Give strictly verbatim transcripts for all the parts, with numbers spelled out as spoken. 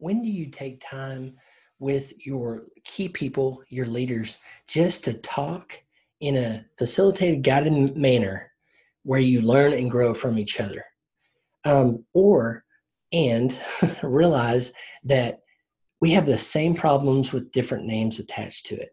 when do you take time with your key people, your leaders, just to talk in a facilitated, guided manner where you learn and grow from each other? Um, or, and realize that we have the same problems with different names attached to it.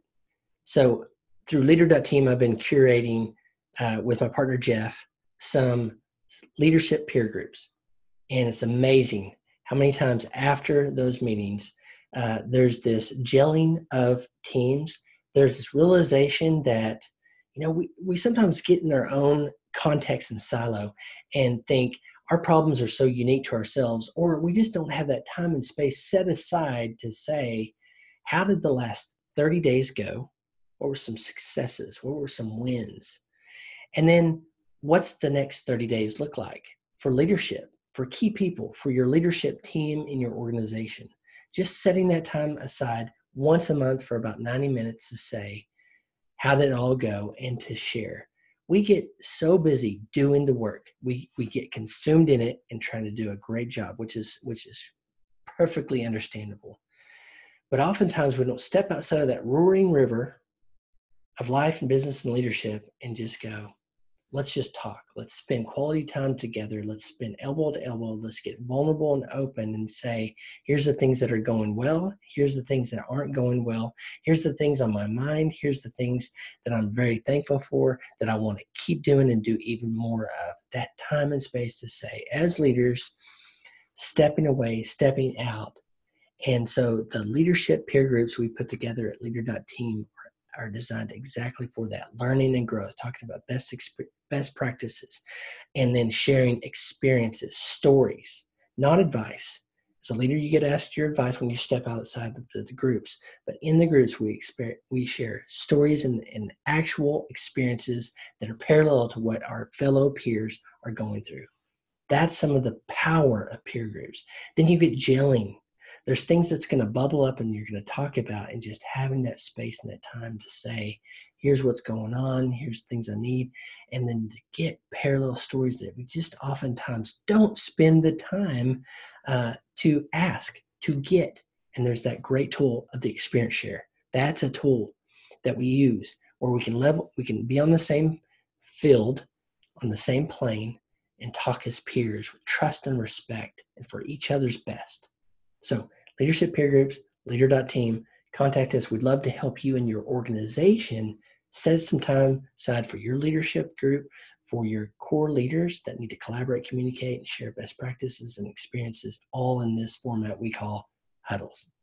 So through Leader dot Team, I've been curating uh, with my partner, Jeff, some leadership peer groups. And it's amazing how many times after those meetings, uh, there's this gelling of teams. There's this realization that, you know, we, we sometimes get in our own context and silo and think our problems are so unique to ourselves, or we just don't have that time and space set aside to say, how did the last thirty days go? What were some successes? What were some wins? And then what's the next thirty days look like for leadership, for key people, for your leadership team in your organization? Just setting that time aside once a month for about ninety minutes to say, how did it all go, and to share. We get so busy doing the work. We we get consumed in it and trying to do a great job, which is which is perfectly understandable. But oftentimes we don't step outside of that roaring river of life and business and leadership and just go, let's just talk. Let's spend quality time together. Let's spend elbow to elbow. Let's get vulnerable and open and say, here's the things that are going well. Here's the things that aren't going well. Here's the things on my mind. Here's the things that I'm very thankful for, that I want to keep doing and do even more of. That time and space to say, as leaders, stepping away, stepping out. And so the leadership peer groups we put together at Leader dot Team are designed exactly for that, learning and growth, talking about best exp- best practices, and then sharing experiences, stories, not advice. As a leader, you get asked your advice when you step outside of the, the groups, but in the groups, we exper- we share stories and, and actual experiences that are parallel to what our fellow peers are going through. That's some of the power of peer groups. Then you get gelling. There's things that's going to bubble up and you're going to talk about, and just having that space and that time to say, here's what's going on, here's things I need, and then to get parallel stories that we just oftentimes don't spend the time uh, to ask, to get. And there's that great tool of the experience share. That's a tool that we use where we can level, we can be on the same field, on the same plane, and talk as peers with trust and respect and for each other's best. So leadership peer groups, Leader dot Team, contact us. We'd love to help you in your organization set some time aside for your leadership group, for your core leaders that need to collaborate, communicate, and share best practices and experiences, all in this format we call huddles.